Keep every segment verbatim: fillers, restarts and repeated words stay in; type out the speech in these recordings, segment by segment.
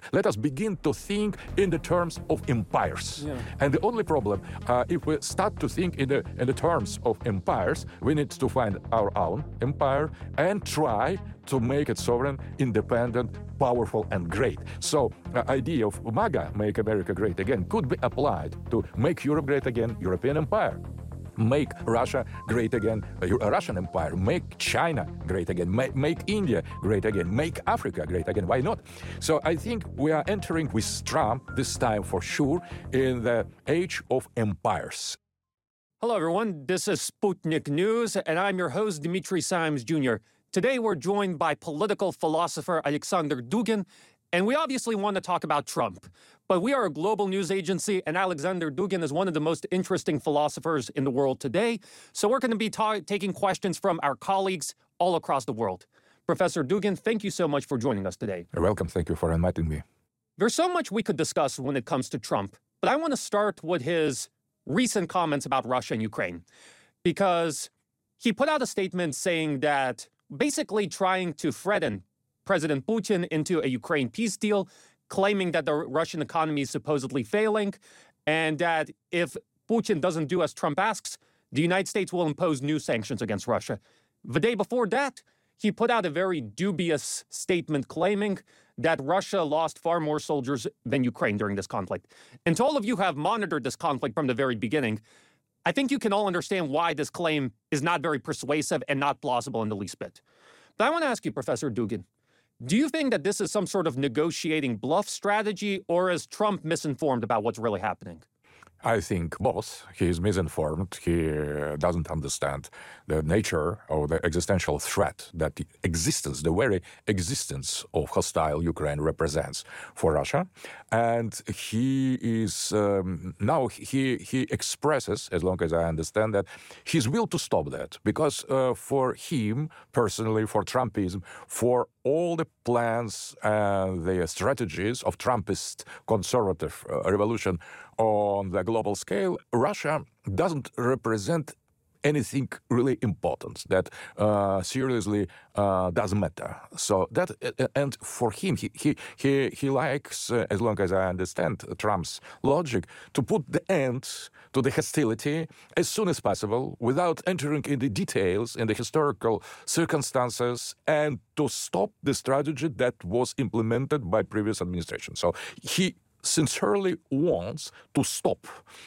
let us begin to think in the terms of empires. Yeah. And the only problem, uh, if we start to think in the, in the terms of empires, we need to find our own empire and try to make it sovereign, independent, powerful, and great. So the uh, idea of MAGA, Make America Great Again, could be applied to make Europe great again, European empire. Make Russia great again, a Russian empire. Make China great again. Make, make India great again. Make Africa great again. Why not? So I think we are entering with Trump, this time for sure, in the age of empires. Hello, everyone. This is Sputnik News, and I'm your host, Dmitry Simes Junior Today, we're joined by political philosopher Alexander Dugin, and we obviously want to talk about Trump. But we are a global news agency, and Alexander Dugin is one of the most interesting philosophers in the world today. So we're going to be ta- taking questions from our colleagues all across the world. Professor Dugin, thank you so much for joining us today. You're welcome. Thank you for inviting me. There's so much we could discuss when it comes to Trump, but I want to start with his recent comments about Russia and Ukraine, because he put out a statement saying that basically trying to threaten President Putin into a Ukraine peace deal, claiming that the Russian economy is supposedly failing, and that if Putin doesn't do as Trump asks, the United States will impose new sanctions against Russia. The day before that, he put out a very dubious statement claiming that Russia lost far more soldiers than Ukraine during this conflict. And to all of you who have monitored this conflict from the very beginning, I think you can all understand why this claim is not very persuasive and not plausible in the least bit. But I want to ask you, Professor Dugin, do you think that this is some sort of negotiating bluff strategy, or is Trump misinformed about what's really happening? I think both. He is misinformed. He doesn't understand the nature of the existential threat that the existence, the very existence of hostile Ukraine represents for Russia. And he is, um, now he, he expresses, as long as I understand that, his will to stop that. Because uh, for him, personally, for Trumpism, for all the plans and the strategies of Trumpist conservative uh, revolution on the global scale, Russia doesn't represent anything really important that uh, seriously uh, doesn't matter. So that, and for him, he he he, he likes, uh, as long as I understand Trump's logic, to put the end to the hostility as soon as possible, without entering in the details, in the historical circumstances, and to stop the strategy that was implemented by previous administration. So he sincerely wants to stop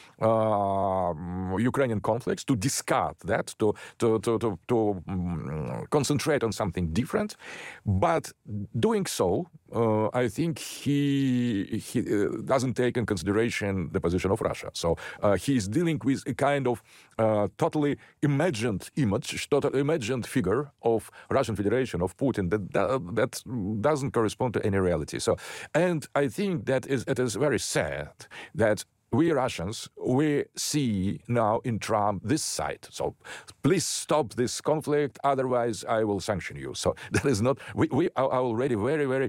uh, Ukrainian conflicts, to discard that, to to to to, to um, concentrate on something different. But doing so, uh, I think he he uh, doesn't take in consideration the position of Russia. So uh, he is dealing with a kind of uh, totally imagined image, totally imagined figure of Russian Federation, of Putin, that that, that doesn't correspond to any reality. So, and I think that is it is very sad that we Russians, we see now in Trump this side. So please stop this conflict, otherwise I will sanction you. So that is not, we, we are already very, very,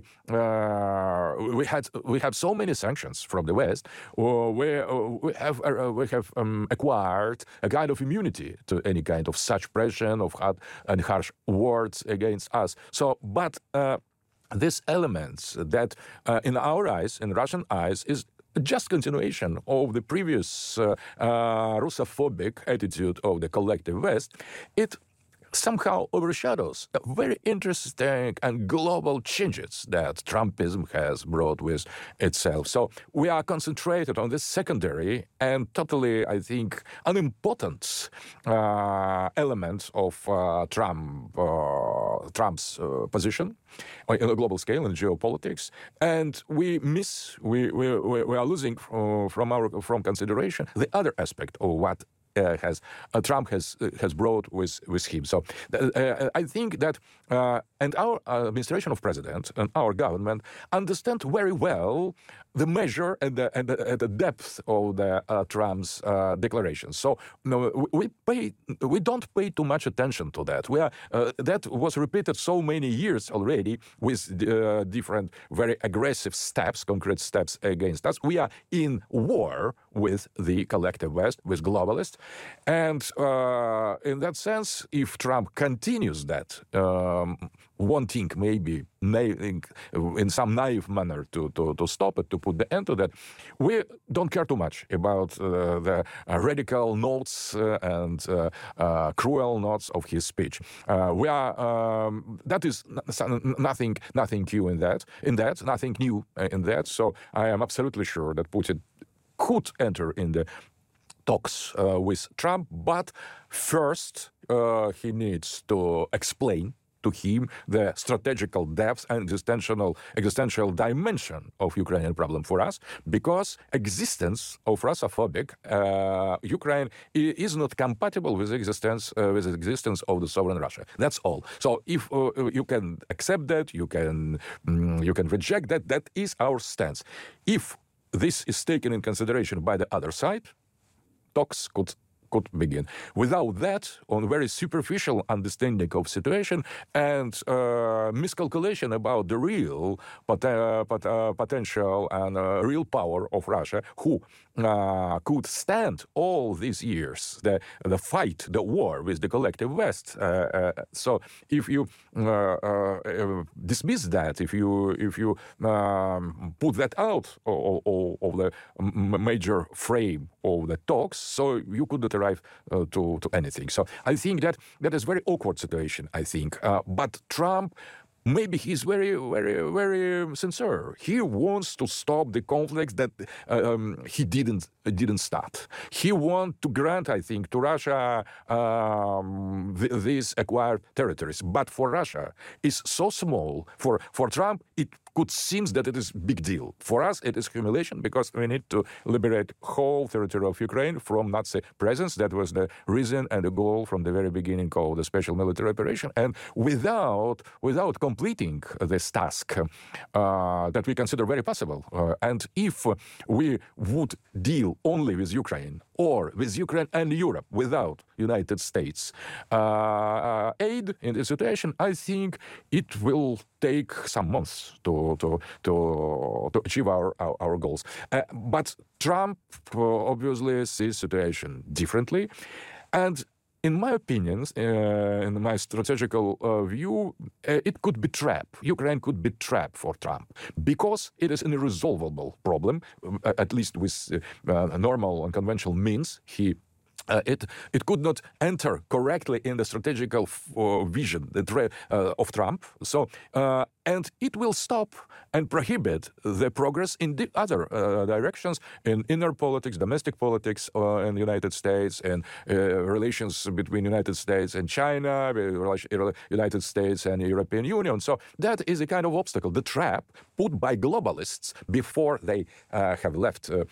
uh, we had we have so many sanctions from the West, uh, where uh, we have, uh, we have um, acquired a kind of immunity to any kind of such pressure, of hard and harsh words against us. So, but uh, these elements that uh, in our eyes, in Russian eyes, is just continuation of the previous uh, uh, Russophobic attitude of the collective West. It somehow overshadows very interesting and global changes that Trumpism has brought with itself. So we are concentrated on this secondary and totally, I think, unimportant uh, element of uh, Trump, uh, Trump's uh, position on a global scale in geopolitics, and we miss, we we, we are losing uh, from our from consideration the other aspect of what Uh, has uh, Trump has uh, has brought with with him. So uh, I think that uh, and our uh, administration of president and our government understand very well the measure and the and the, and the depth of the uh, Trump's uh, declarations. So no, we pay we don't pay too much attention to that. We are uh, that was repeated so many years already with uh, different very aggressive steps, concrete steps against us. We are in war with the collective West, with globalists. And uh, in that sense, if Trump continues that, um, wanting maybe in some naive manner to, to, to stop it, to put the end to that, we don't care too much about uh, the uh, radical notes uh, and uh, uh, cruel notes of his speech. Uh, we are um, that is nothing nothing new in that in that nothing new in that. So I am absolutely sure that Putin could enter in the talks uh, with Trump, but first uh, he needs to explain to him the strategical depth and existential existential dimension of Ukrainian problem for us, because existence of Russophobic uh, Ukraine is not compatible with existence uh, with the existence of the sovereign Russia. That's all. So if uh, you can accept that, you can mm, you can reject that. That is our stance. If this is taken in consideration by the other side, talks could could begin. Without that, on very superficial understanding of situation and uh, miscalculation about the real pot- uh, pot- uh, potential and uh, real power of Russia, who uh, could stand all these years the the fight, the war with the collective West. Uh, uh, so, if you uh, uh, dismiss that, if you if you um, put that out of, of, of the major frame of the talks, so you could not arrive uh, to, to anything. So I think that that is a very awkward situation, I think. Uh, but Trump, maybe he's very, very, very sincere. He wants to stop the conflicts that um, he didn't didn't start. He wants to grant, I think, to Russia um, th- these acquired territories. But for Russia, it's so small. For for Trump, it could seem that it is big deal. For us, it is humiliation, because we need to liberate whole territory of Ukraine from Nazi presence. That was the reason and the goal from the very beginning of the special military operation. And without without completing this task uh, that we consider very possible, uh, and if we would deal only with Ukraine or with Ukraine and Europe without United States uh, aid in this situation, I think it will take some months to to to, to achieve our our, our goals. Uh, but Trump uh, obviously sees the situation differently, and in my opinion, uh, in my strategical uh, view, uh, it could be trap. Ukraine could be trap for Trump, because it is an irresolvable problem, uh, at least with uh, normal and conventional means. He Uh, it it could not enter correctly in the strategical uh, vision the tra- uh, of Trump. So uh, and it will stop and prohibit the progress in the other uh, directions, in inner politics, domestic politics uh, in the United States, and uh, relations between United States and China, United States and European Union. So that is a kind of obstacle, the trap put by globalists before they uh, have left uh,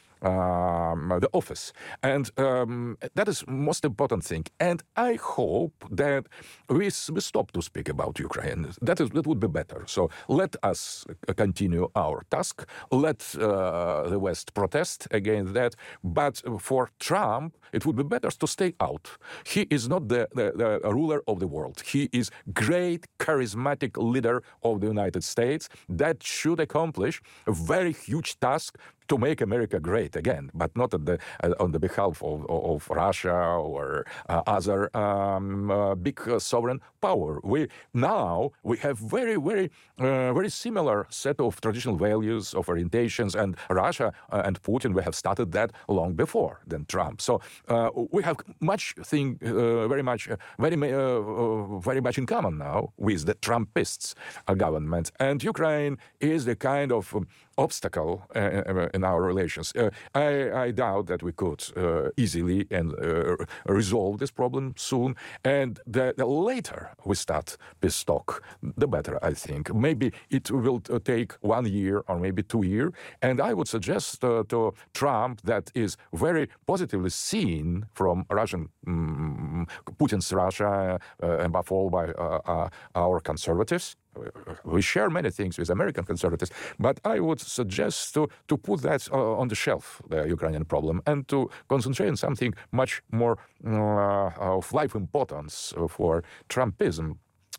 um, the office. And um, that is most important thing. And I hope that we, we stop to speak about Ukraine. That is that would be better. So let us continue our task. Let uh, the West protest against that. But for Trump, it would be better to stay out. He is not the, the, the ruler of the world. He is great, charismatic leader of the United States that should accomplish a very huge task to make America great again, but not at the, uh, on the behalf of, of Russia or uh, other um, uh, big uh, sovereign power. We now we have very, very, uh, very similar set of traditional values, of orientations, and Russia uh, and Putin, we have started that long before than Trump. So uh, we have much thing, uh, very much, uh, very, uh, very much in common now with the Trumpists uh, government, and Ukraine is the kind of um, obstacle uh, in our relations. Uh, I, I doubt that we could uh, easily and uh, resolve this problem soon. And the, the later we start this talk, the better, I think. Maybe it will uh, take one year or maybe two years. And I would suggest uh, to Trump, that is very positively seen from Russian, um, Putin's Russia, uh, above all by uh, uh, our conservatives. We share many things with American conservatives, but I would suggest to, to put that uh, on the shelf, the Ukrainian problem, and to concentrate on something much more uh, of life importance for Trumpism.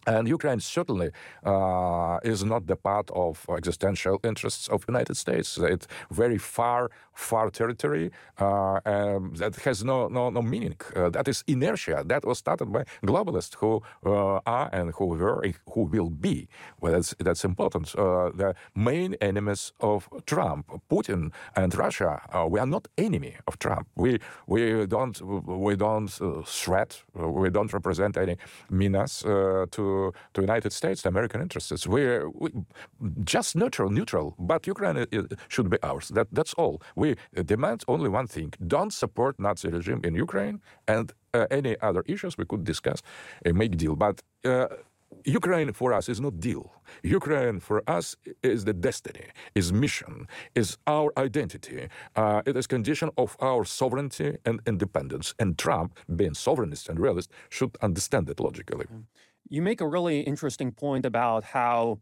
And Ukraine certainly uh, is not the part of existential interests of United States. It's very far, far territory uh, um, that has no no, no meaning. Uh, that is inertia. That was started by globalists who uh, are and who were, who will be. Well, that's that's important. Uh, the main enemies of Trump, Putin and Russia. Uh, we are not enemy of Trump. We we don't we don't uh, threat. We don't represent any menace uh, to. to United States, the American interests. We're we, just neutral, neutral, but Ukraine is, should be ours. That, that's all. We demand only one thing. Don't support Nazi regime in Ukraine, and uh, any other issues we could discuss and make deal. But uh, Ukraine for us is not deal. Ukraine for us is the destiny, is mission, is our identity. Uh, it is condition of our sovereignty and independence. And Trump, being sovereignist and realist, should understand it logically. You make a really interesting point about how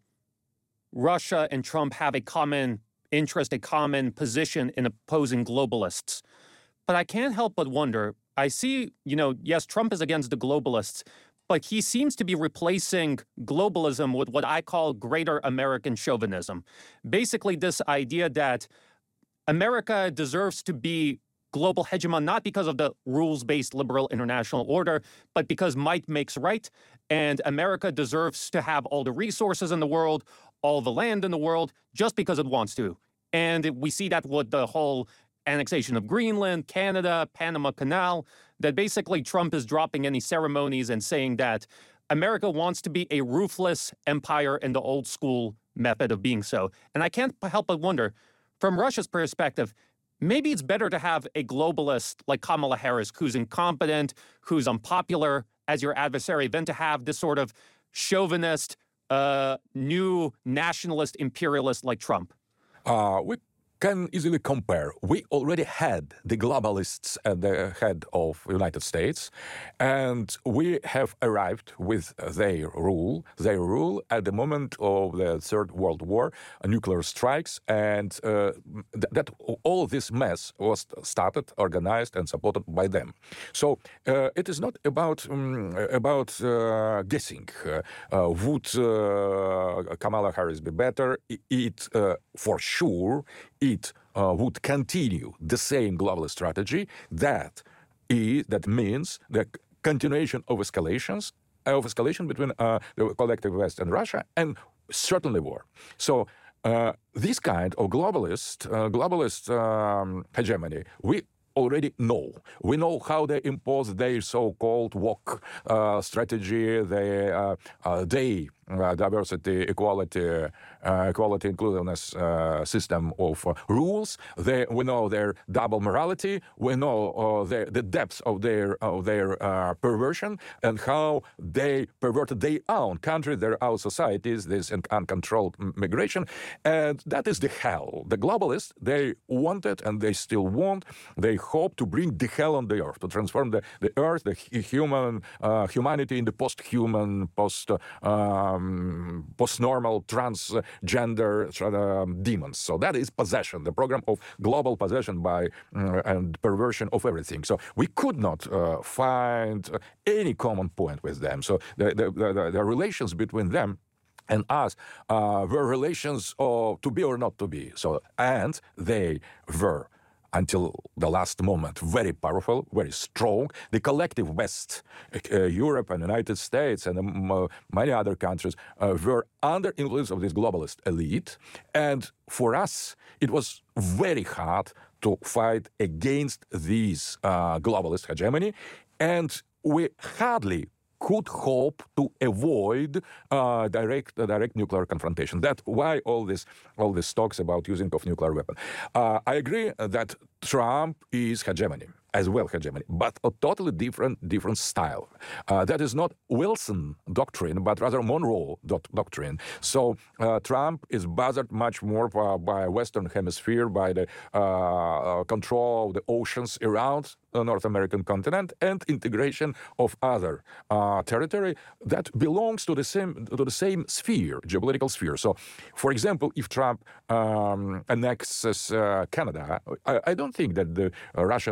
Russia and Trump have a common interest, a common position in opposing globalists. But I can't help but wonder, I see, you know, yes, Trump is against the globalists, but he seems to be replacing globalism with what I call greater American chauvinism. Basically, this idea that America deserves to be global hegemon, not because of the rules-based liberal international order, but because might makes right, and America deserves to have all the resources in the world, all the land in the world, just because it wants to. And we see that with the whole annexation of Greenland, Canada, Panama Canal, that basically Trump is dropping any ceremonies and saying that America wants to be a ruthless empire in the old school method of being so. And I can't help but wonder, from Russia's perspective, maybe it's better to have a globalist like Kamala Harris, who's incompetent, who's unpopular as your adversary, than to have this sort of chauvinist, uh, new nationalist imperialist like Trump. Uh, we can easily compare. We already had the globalists at the head of the United States, and we have arrived with their rule, their rule at the moment of the Third World War, nuclear strikes, and uh, th- that all this mess was started, organized, and supported by them. So uh, it is not about um, about uh, guessing. Uh, uh, would uh, Kamala Harris be better? It uh, for sure. It uh, would continue the same global strategy. That is, that means the continuation of escalations, of escalation between uh, the collective West and Russia, and certainly war. So uh, this kind of globalist, uh, globalist um, hegemony, we already know. We know how they impose their so-called woke uh, strategy, their uh, uh, they uh, diversity, equality, uh, equality, inclusiveness uh, system of uh, rules. They, we know their double morality. We know uh, their, the depths of their of their uh, perversion and how they perverted their own country, their own societies, this uncontrolled migration, and that is the hell. The globalists, they wanted and they still want. They hope to bring the hell on the earth, to transform the, the earth, the human uh, humanity into post-human, post um, post-normal, transgender uh, demons. So that is possession, the program of global possession by uh, and perversion of everything. So we could not uh, find uh, any common point with them. So the the, the, the relations between them and us uh, were relations of to be or not to be. So and they were, until the last moment, very powerful, very strong. The collective West, uh, Europe and United States and um, uh, many other countries uh, were under influence of this globalist elite. And for us, it was very hard to fight against this uh, globalist hegemony. And we hardly could hope to avoid uh, direct uh, direct nuclear confrontation. That's why all this all this talks about using of nuclear weapon. Uh, I agree that Trump is hegemony, as well hegemony, but a totally different different style. Uh, that is not Wilson doctrine, but rather Monroe doc- doctrine. So uh, Trump is bothered much more by, by Western Hemisphere, by the uh, control of the oceans around the North American continent and integration of other uh, territory that belongs to the same to the same sphere, geopolitical sphere. So, for example, if Trump um, annexes uh, Canada, I, I don't think that the uh, Russian will be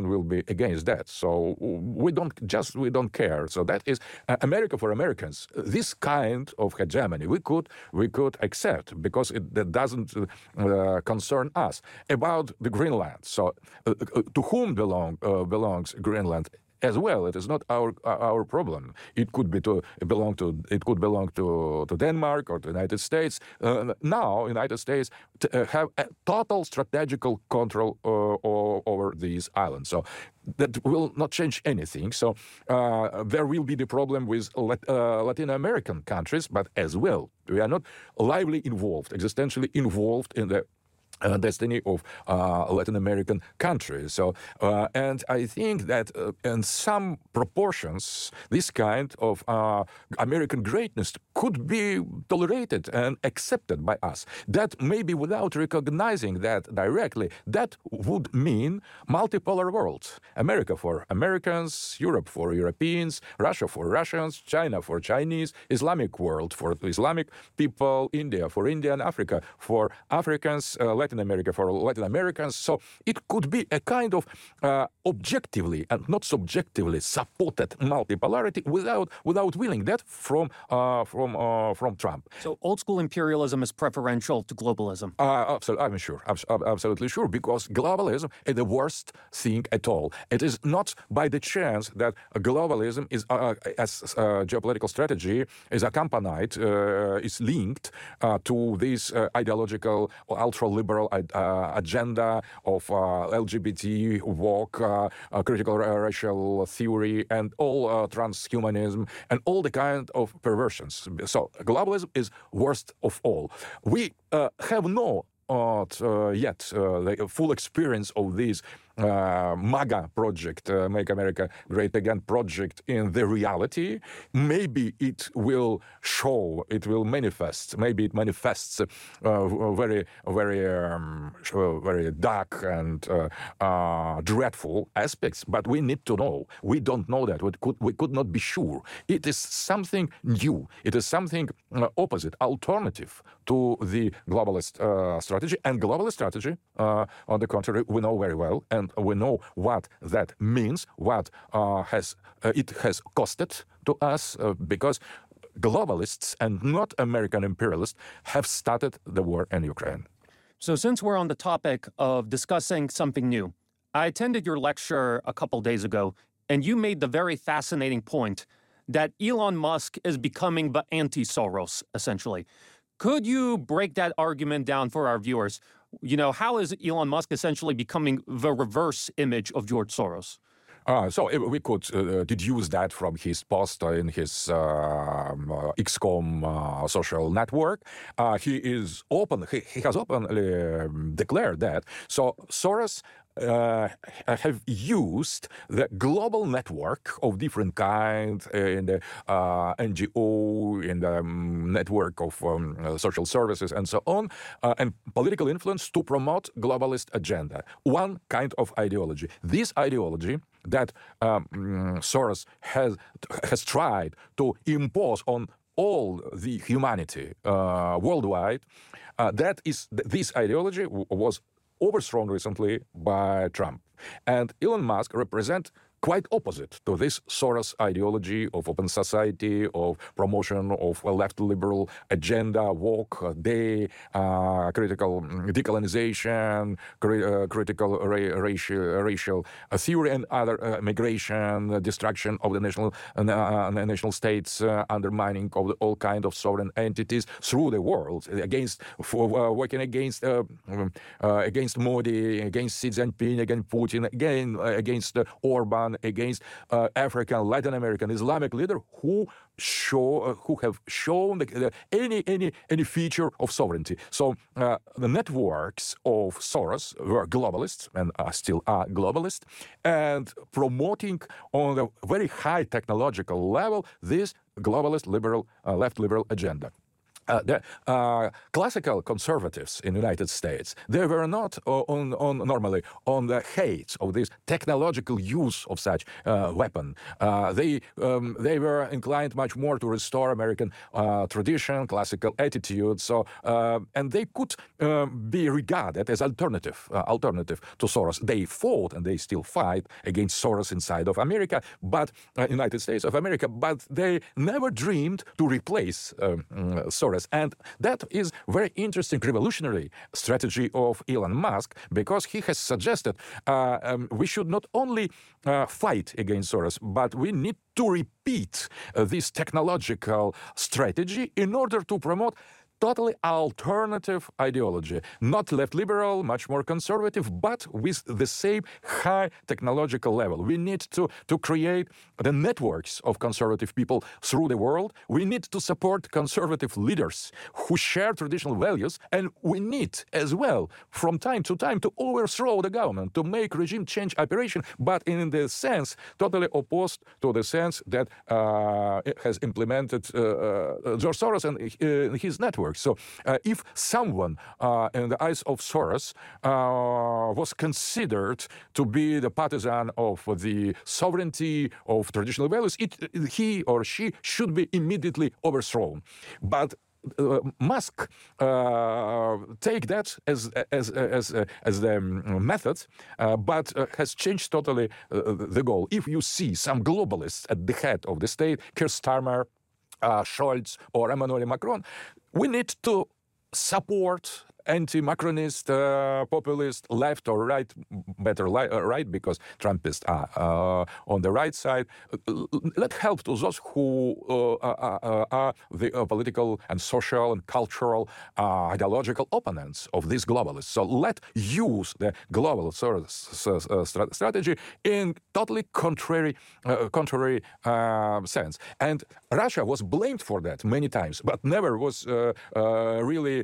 against that. So we don't just we don't care. So that is uh, America for Americans. This kind of hegemony we could we could accept because it that doesn't uh, concern us. About the Greenland. So uh, uh, to whom belong uh, belongs Greenland? As well, it is not our our problem. It could be to belong to it could belong to, to Denmark or the United States. Uh, now, United States t- uh, have a total strategical control uh, over these islands. So that will not change anything. So uh, there will be the problem with Lat- uh, Latin American countries, but as well, we are not lively involved, existentially involved in the Uh, destiny of uh, Latin American countries. So, uh, and I think that uh, in some proportions, this kind of uh, American greatness could be tolerated and accepted by us. That maybe without recognizing that directly, that would mean multipolar world. America for Americans, Europe for Europeans, Russia for Russians, China for Chinese, Islamic world for Islamic people, India for Indian, Africa for Africans, uh, Latin America for Latin Americans. So it could be a kind of uh, objectively and not subjectively supported multipolarity without without willing that from uh, from uh, from Trump. So old school imperialism is preferential to globalism. Uh, absolutely, I'm sure. I'm absolutely sure because globalism is the worst thing at all. It is not by the chance that globalism is uh, as uh, geopolitical strategy is accompanied, uh, is linked uh, to this uh, ideological ultra-liberal Uh, agenda of uh, L G B T, woke, uh, uh, critical racial theory, and all uh, transhumanism, and all the kind of perversions. So globalism is worst of all. We uh, have no uh, yet uh, the full experience of this Uh, MAGA project, uh, Make America Great Again project in the reality. Maybe it will show, it will manifest, maybe it manifests uh, very, very, um, very dark and uh, uh, dreadful aspects, but we need to know. We don't know that. We could, we could not be sure. It is something new. It is something uh, opposite, alternative to the globalist uh, strategy. And globalist strategy, uh, on the contrary, we know very well, and we know what that means, what uh, has uh, it has costed to us, uh, because globalists and not American imperialists have started the war in Ukraine. So since we're on the topic of discussing something new, I attended your lecture a couple days ago, and you made the very fascinating point that Elon Musk is becoming the anti-Soros, essentially. Could you break that argument down for our viewers? You know, how is Elon Musk essentially becoming the reverse image of George Soros? Uh, so we could uh, deduce that from his post in his uh, uh, X COM uh, social network. Uh, he is open. He, he has openly um, declared that. So Soros Uh, have used the global network of different kinds in the uh, N G O, in the um, network of um, uh, social services, and so on, uh, and political influence to promote globalist agenda. One kind of ideology. This ideology that um, Soros has has tried to impose on all the humanity uh, worldwide. Uh, that is th- this ideology w- was overthrown recently by Trump. And Elon Musk represents quite opposite to this Soros ideology of open society, of promotion of a left liberal agenda, woke, uh, day, uh, critical decolonization, cri- uh, critical ra- racial, racial uh, theory, and other uh, migration, uh, destruction of the national uh, national states, uh, undermining of the, all kind of sovereign entities through the world, against for uh, working against uh, uh, against Modi, against Xi Jinping, against Putin, again uh, against uh, Orban, against uh, African, Latin American, Islamic leader who show uh, who have shown the, the, any any any feature of sovereignty. So uh, the networks of Soros were globalists and are still are globalists, and promoting on a very high technological level this globalist liberal uh, left liberal agenda. Uh, the uh, classical conservatives in the United States, they were not uh, on, on normally on the hate of this technological use of such uh, weapon. Uh, they um, they were inclined much more to restore American uh, tradition, classical attitude. So uh, and they could um, be regarded as alternative uh, alternative to Soros. They fought and they still fight against Soros inside of America, but uh, United States of America. But they never dreamed to replace um, Soros. And that is very interesting revolutionary strategy of Elon Musk, because he has suggested uh, um, we should not only uh, fight against Soros, but we need to repeat uh, this technological strategy in order to promote totally alternative ideology, not left liberal, much more conservative, but with the same high technological level. We need to, to create the networks of conservative people through the world. We need to support conservative leaders who share traditional values, and we need as well, from time to time, to overthrow the government, to make regime change operation, but in the sense totally opposed to the sense that uh, it has implemented uh, uh, George Soros and uh, his network. So uh, if someone uh, in the eyes of Soros uh, was considered to be the partisan of the sovereignty of traditional values, it, he or she should be immediately overthrown. But Uh, Musk uh, take that as as as uh, as the um, method, uh, but uh, has changed totally uh, the goal. If you see some globalists at the head of the state, Keir Starmer, uh, Scholz, or Emmanuel Macron, we need to support anti-Macronist, uh, populist, left or right, better li- uh, right, because Trumpists are uh, on the right side. Uh, let help to those who uh, uh, uh, are the uh, political and social and cultural uh, ideological opponents of these globalists. So let use the global sort of, uh, st- strategy in totally contrary, uh, contrary uh, sense. And Russia was blamed for that many times, but never was uh, uh, really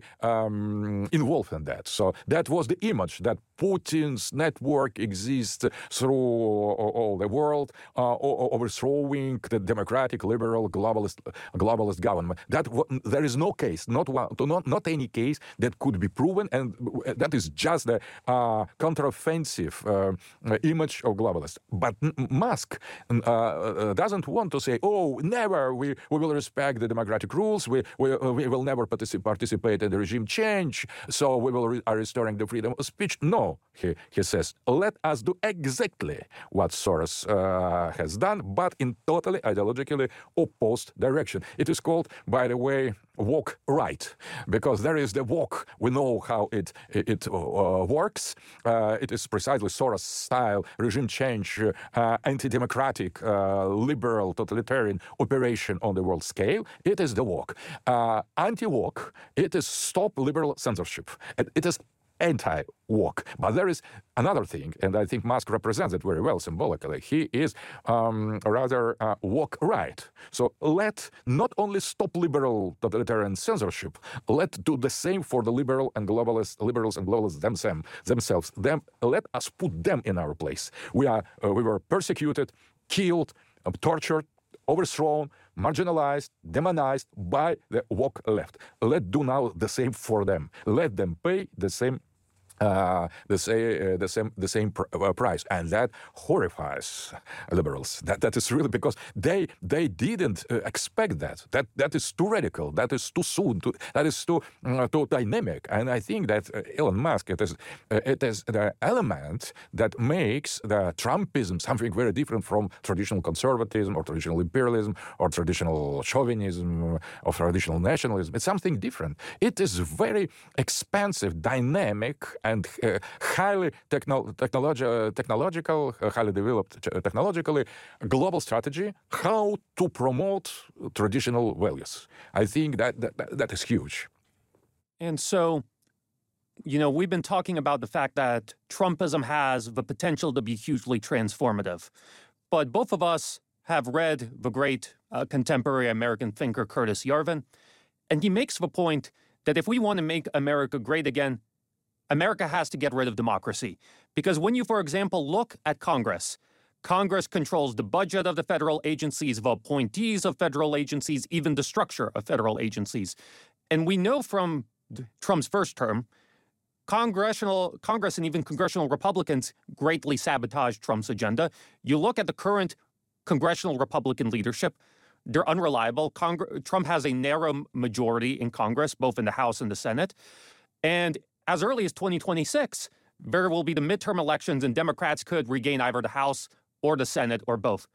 um, involved in that. So that was the image that Putin's network exists through all the world, uh, overthrowing the democratic, liberal, globalist, globalist government. That there is no case, not one, not not any case that could be proven, and that is just the uh, counteroffensive uh, image of globalists. But Musk uh, doesn't want to say, "Oh, never. We we will respect the democratic rules. We we, we will never particip- participate in the regime change. So we will re- are restoring the freedom of speech." No. He, he says, let us do exactly what Soros uh, has done, but in totally ideologically opposed direction. It is called, by the way, woke right, because there is the woke. We know how it it uh, works. Uh, it is precisely Soros-style regime change, uh, anti-democratic, uh, liberal, totalitarian operation on the world scale. It is the woke. Uh, anti-woke, it is stop liberal censorship. It, it is anti-woke. But there is another thing, and I think Musk represents it very well symbolically. He is um, rather uh, woke right. So let not only stop liberal totalitarian censorship, let do the same for the liberal and globalist liberals and globalists themselves. Themselves, them. Let us put them in our place. We are uh, we were persecuted, killed, uh, tortured, overthrown, marginalized, demonized by the woke left. Let's do now the same for them. Let them pay the same Uh, the, say, uh, the same the same pr- uh, price, and that horrifies liberals. That that is really because they they didn't uh, expect that. That that is too radical. That is too soon. Too, that is too uh, too dynamic. And I think that uh, Elon Musk, it is uh, it is the element that makes the Trumpism something very different from traditional conservatism or traditional imperialism or traditional chauvinism or traditional nationalism. It's something different. It is very expansive, dynamic, and uh, highly techno- technologi- uh, technological, uh, highly developed uh, technologically, global strategy, how to promote traditional values. I think that that, that is huge. And so, you know, we've been talking about the fact that Trumpism has the potential to be hugely transformative. But both of us have read the great uh, contemporary American thinker Curtis Yarvin, and he makes the point that if we want to make America great again, America has to get rid of democracy. Because when you, for example, look at Congress, Congress controls the budget of the federal agencies, the appointees of federal agencies, even the structure of federal agencies. And we know from Trump's first term, Congressional, Congress and even congressional Republicans greatly sabotaged Trump's agenda. You look at the current congressional Republican leadership, they're unreliable. Cong- Trump has a narrow majority in Congress, both in the House and the Senate. And as early as twenty twenty-six, there will be the midterm elections and Democrats could regain either the House or the Senate or both.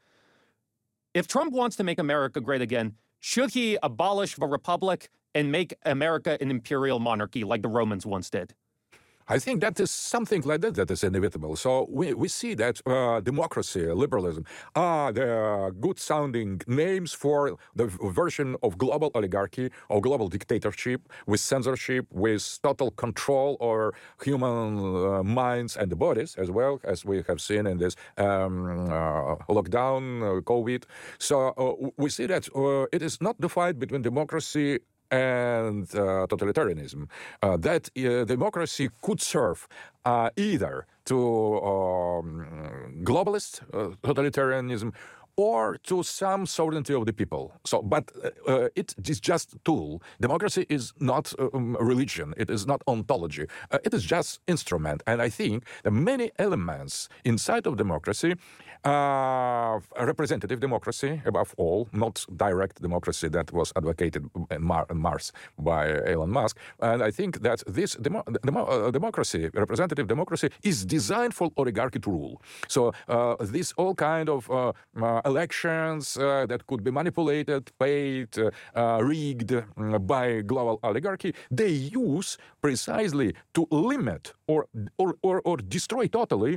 If Trump wants to make America great again, should he abolish the republic and make America an imperial monarchy like the Romans once did? I think that is something like that that is inevitable. So we, we see that uh, democracy, liberalism are the good-sounding names for the version of global oligarchy or global dictatorship with censorship, with total control over human uh, minds and the bodies, as well as we have seen in this um, uh, lockdown, uh, COVID. So uh, we see that uh, it is not the fight between democracy and uh, totalitarianism. Uh, that uh, democracy could serve uh, either to um, globalist uh, totalitarianism or to some sovereignty of the people. So, but uh, it is just a tool. Democracy is not um, religion. It is not ontology. Uh, it is just instrument. And I think that many elements inside of democracy, uh, representative democracy above all, not direct democracy that was advocated in, Mar- in Mars by Elon Musk. And I think that this demo- demo- uh, democracy, representative democracy, is designed for oligarchy to rule. So uh, this all kind of uh, uh, elections uh, that could be manipulated, paid, uh, uh, rigged uh, by global oligarchy, they use precisely to limit or or, or, or destroy totally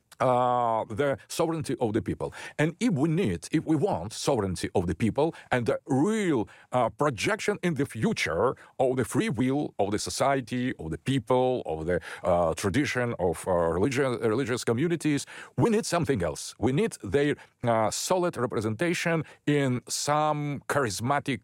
Uh, the sovereignty of the people. And if we need, if we want sovereignty of the people and the real uh, projection in the future of the free will of the society, of the people, of the uh, tradition of uh, religion, religious communities, we need something else. We need their uh, solid representation in some charismatic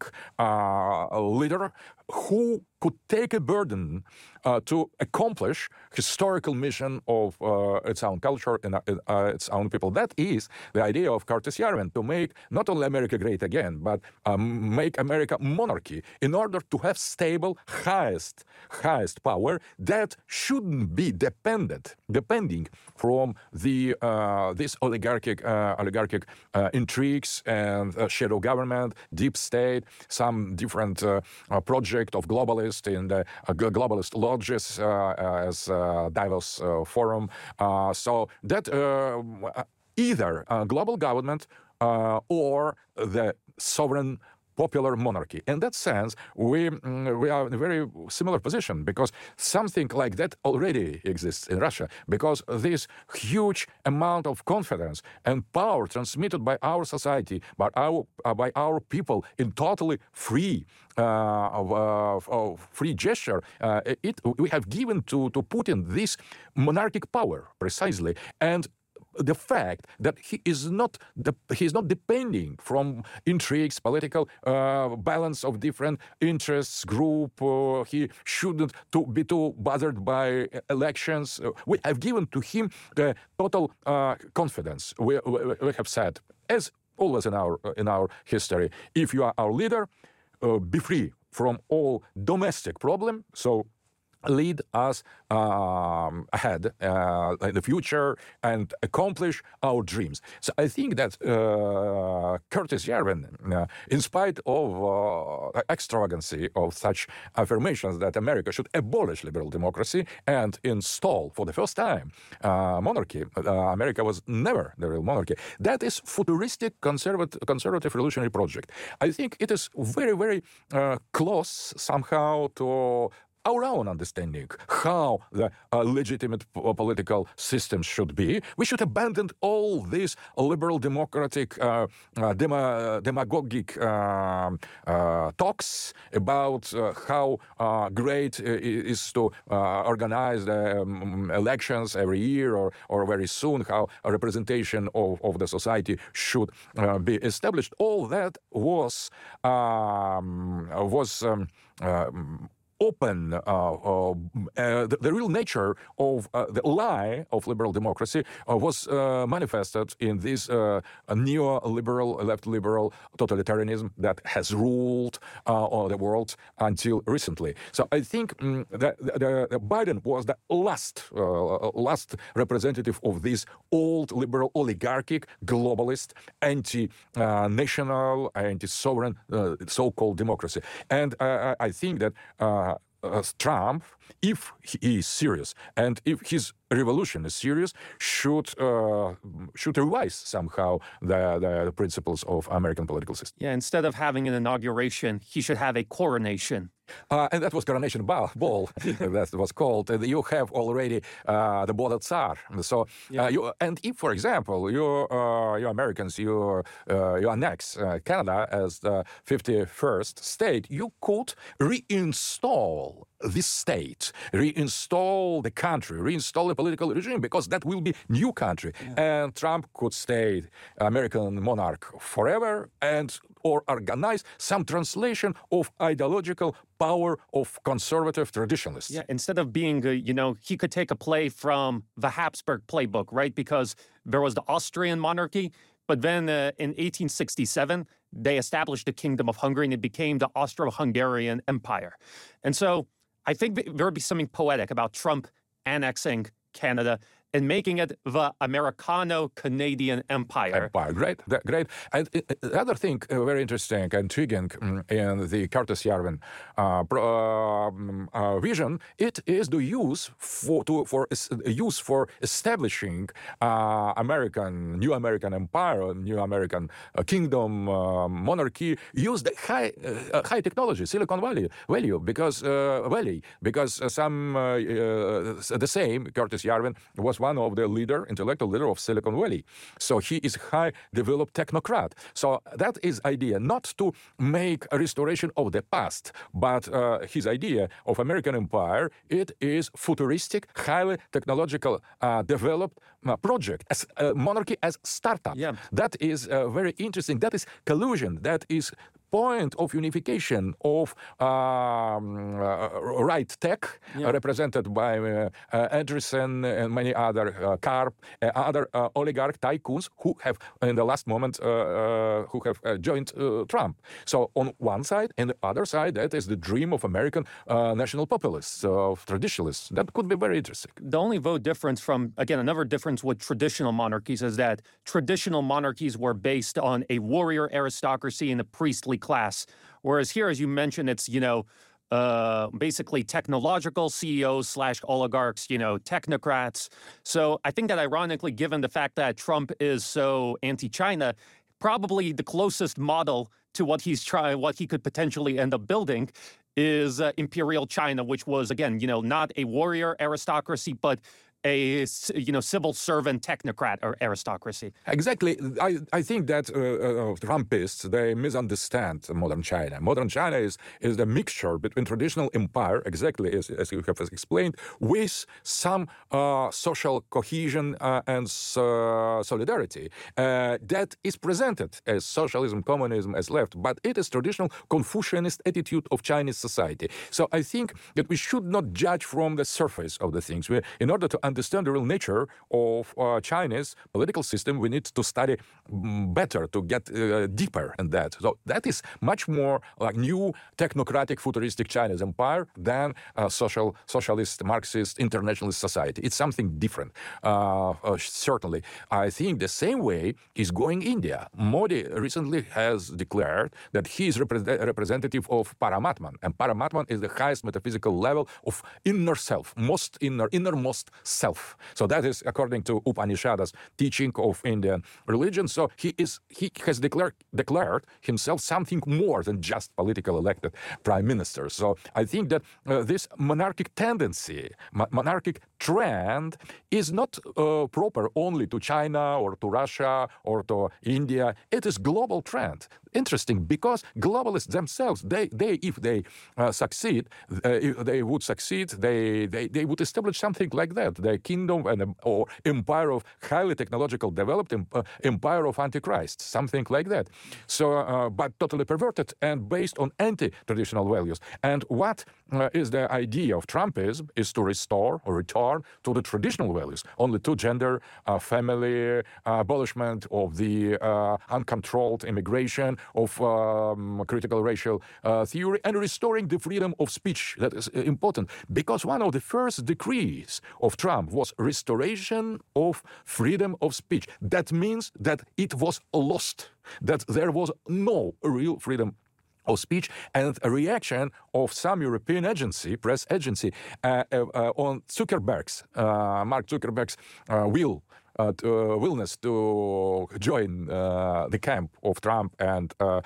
uh, leader who could take a burden uh, to accomplish historical mission of uh, its own culture and uh, its own people. That is the idea of Curtis Yarvin, to make not only America great again, but um, make America monarchy in order to have stable, highest, highest power that shouldn't be dependent, depending from the uh, this oligarchic, uh, oligarchic uh, intrigues and uh, shadow government, deep state, some different uh, uh, project of globalists in the uh, globalist lodges uh, as uh, Davos uh, Forum. Uh, so that uh, either uh, global government uh, or the sovereign popular monarchy. In that sense, we mm, we are in a very similar position because something like that already exists in Russia. Because this huge amount of confidence and power transmitted by our society, by our uh, by our people in totally free uh, of, uh, of free gesture, uh, it we have given to to Putin this monarchic power precisely. And the fact that he is not the, he is not depending from intrigues, political uh, balance of different interests, group. Uh, he shouldn't to be too bothered by elections. Uh, we have given to him the total uh, confidence. We, we, we have said, as always in our in our history, if you are our leader, uh, be free from all domestic problem. So lead us um, ahead uh, in the future and accomplish our dreams. So I think that uh, Curtis Yarvin, uh, in spite of uh, extravagancy of such affirmations that America should abolish liberal democracy and install for the first time uh, monarchy, uh, America was never the real monarchy. That is futuristic conservative, conservative revolutionary project. I think it is very, very uh, close somehow to our own understanding how the uh, legitimate p- political systems should be. We should abandon all these liberal democratic uh, uh, dema- demagogic uh, uh, talks about uh, how uh, great it is to uh, organize the um, elections every year or, or very soon, how a representation of, of the society should uh, be established. All that was um, was um, uh, open uh, uh, uh, the, the real nature of uh, the lie of liberal democracy uh, was uh, manifested in this uh, neoliberal, left-liberal totalitarianism that has ruled uh, the world until recently. So I think um, that the, the Biden was the last, uh, last representative of this old liberal oligarchic, globalist, anti-national, uh, anti-sovereign uh, so-called democracy. And uh, I think that uh, uh, Trump, if he is serious and if his revolution is serious, should uh, should revise somehow the, the principles of American political system. Yeah, instead of having an inauguration, he should have a coronation. Uh, and that was coronation ball, ball that was called. Uh, you have already uh, the Boda Tsar. So, Yeah. uh, you, and if, for example, you, uh, you Americans, you, uh, you annex uh, Canada as the fifty-first state, you could reinstall this state, reinstall the country, reinstall the political regime, because that will be new country. Yeah. And Trump could stay American monarch forever, and or organize some translation of ideological power of conservative traditionalists. Yeah, instead of being, a, you know, he could take a play from the Habsburg playbook, right? Because there was the Austrian monarchy, but then uh, in eighteen sixty-seven, they established the Kingdom of Hungary, and it became the Austro-Hungarian Empire. And so I think there would be something poetic about Trump annexing Canada and making it the Americano-Canadian Empire. Empire, great, that, great. And uh, the other thing, uh, very interesting, intriguing um, in the Curtis Yarvin uh, pro, um, uh, vision, it is the use for to, for uh, use for establishing uh, American, new American empire, new American uh, kingdom, uh, monarchy. Use the high uh, high technology, Silicon Valley value, because uh, Valley, because uh, some uh, uh, the same Curtis Yarvin was one of the leader, intellectual leader of Silicon Valley. So he is high developed technocrat. So that is idea, not to make a restoration of the past, but uh, his idea of American empire, it is futuristic, highly technological, uh, developed uh, project, as uh, monarchy as startup. Yeah. That is uh, very interesting. That is collusion. That is point of unification of um, uh, right tech, yeah. uh, represented by uh, uh, Andreessen and many other uh, Karp, uh, other uh, oligarch tycoons who have, in the last moment, uh, uh, who have uh, joined uh, Trump. So on one side, and the other side, that is the dream of American uh, national populists, of traditionalists. That could be very interesting. The only vote difference from, again, another difference with traditional monarchies is that traditional monarchies were based on a warrior aristocracy and a priestly class. Whereas here, as you mentioned, it's, you know, uh, basically technological C E Os slash oligarchs, you know, technocrats. So I think that ironically, given the fact that Trump is so anti-China, probably the closest model to what he's trying, what he could potentially end up building is uh, Imperial China, which was, again, you know, not a warrior aristocracy, but a, you know, civil servant technocrat or aristocracy. Exactly. I, I think that uh, uh, Trumpists, they misunderstand modern China. Modern China is, is the mixture between traditional empire, exactly as, as you have explained, with some uh, social cohesion uh, and uh, solidarity uh, that is presented as socialism, communism, as left, but it is traditional Confucianist attitude of Chinese society. So I think that we should not judge from the surface of the things. We, in order to understand the real nature of uh, Chinese political system, we need to study better, to get uh, deeper in that. So that is much more like new technocratic futuristic Chinese empire than a social, socialist, Marxist, internationalist society. It's something different. Uh, uh, certainly. I think the same way is going India. Modi recently has declared that he is repre- representative of Paramatman, and Paramatman is the highest metaphysical level of inner self, most inner, innermost self. So that is according to Upanishads teaching of Indian religion. So he is he has declared declared himself something more than just political elected prime minister. So I think that uh, this monarchic tendency, mo- monarchic trend is not uh, proper only to China or to Russia or to India. It is global trend. Interesting, because globalists themselves, they, they if they uh, succeed, uh, if they would succeed, they, they, they would establish something like that. the kingdom and um, or empire of highly technological developed em- uh, empire of Antichrist, something like that. So, uh, but totally perverted and based on anti-traditional values. And what uh, is the idea of Trumpism is to restore or return to the traditional values, only two gender, uh, family, uh, abolishment of the uh, uncontrolled immigration, of um, critical racial uh, theory, and restoring the freedom of speech. That is important, because one of the first decrees of Trump was restoration of freedom of speech. That means that it was lost, that there was no real freedom of speech, and a reaction of some European agency, press agency, uh, uh, uh, on Zuckerberg's, uh, Mark Zuckerberg's uh, will Uh, to, uh, willingness to join uh, the camp of Trump and uh,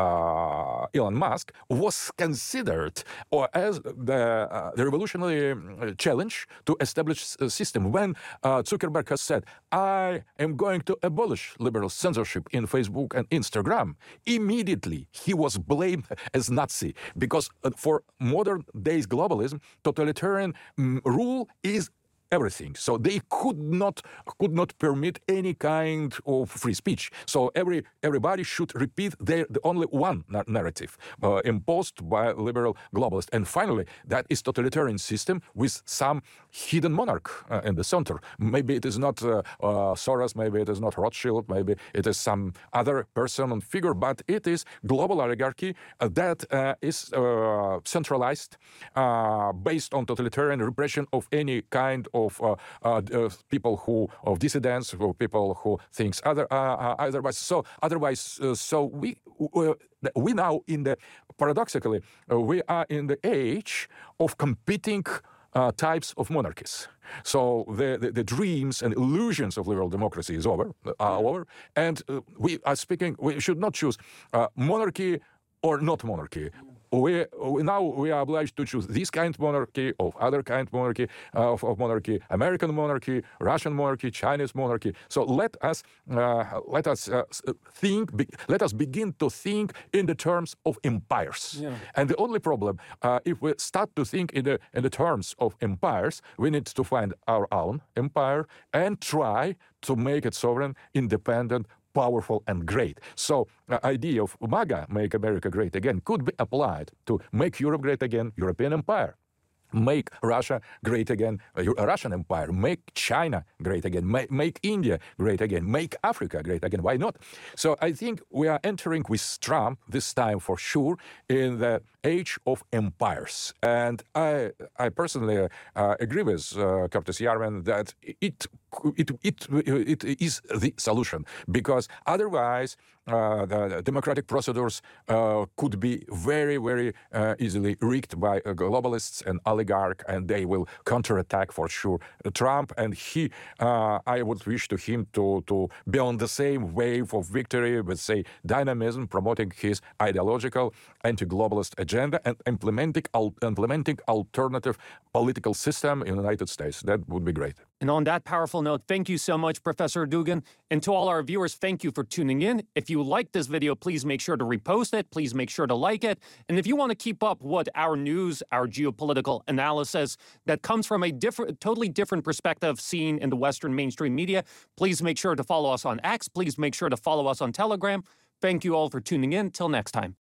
uh, Elon Musk was considered or as the, uh, the revolutionary challenge to establish a system. When uh, Zuckerberg has said, I am going to abolish liberal censorship in Facebook and Instagram, immediately he was blamed as Nazi, because uh, for modern days globalism, totalitarian mm, rule is everything. So they could not could not permit any kind of free speech. So every everybody should repeat their the only one na- narrative uh, imposed by liberal globalists. And finally, that is totalitarian system with some hidden monarch uh, in the center. Maybe it is not uh, uh, Soros, maybe it is not Rothschild, maybe it is some other person and figure, but it is global oligarchy uh, that uh, is uh, centralized, uh, based on totalitarian repression of any kind of Of uh, uh, people who of dissidents, or people who thinks other uh, uh, otherwise. So otherwise, uh, so we uh, we now in the paradoxically uh, we are in the age of competing Uh, types of monarchies. So the, the, the dreams and illusions of liberal democracy is over, are over, and uh, we are speaking. We should not choose uh, monarchy or not monarchy. We, we now we are obliged to choose this kind of monarchy, of other kind of monarchy, uh, of, of monarchy, American monarchy, Russian monarchy, Chinese monarchy. So let us uh, let us uh, think. Be, let us begin to think in the terms of empires. Yeah. And the only problem, uh, if we start to think in the in the terms of empires, we need to find our own empire and try to make it sovereign, independent, powerful and great. So the uh, idea of MAGA, Make America Great Again, could be applied to make Europe great again, European empire. Make Russia great again, uh, Russian empire. Make China great again. Make, make India great again. Make Africa great again. Why not? So I think we are entering with Trump, this time for sure, in the age of empires. And I I personally uh, agree with uh, Curtis Yarvin that it, it, it, it is the solution, because otherwise uh, the, the democratic procedures uh, could be very, very uh, easily rigged by uh, globalists and oligarch, and they will counterattack for sure Trump. And he, uh, I would wish to him to, to be on the same wave of victory with, say, dynamism, promoting his ideological anti-globalist agenda and implementing, al- implementing alternative political system in the United States. That would be great. And on that powerful note, thank you so much, Professor Dugin. And to all our viewers, thank you for tuning in. If you like this video, please make sure to repost it. Please make sure to like it. And if you want to keep up with our news, our geopolitical analysis that comes from a different, totally different perspective seen in the Western mainstream media, please make sure to follow us on X. Please make sure to follow us on Telegram. Thank you all for tuning in. Till next time.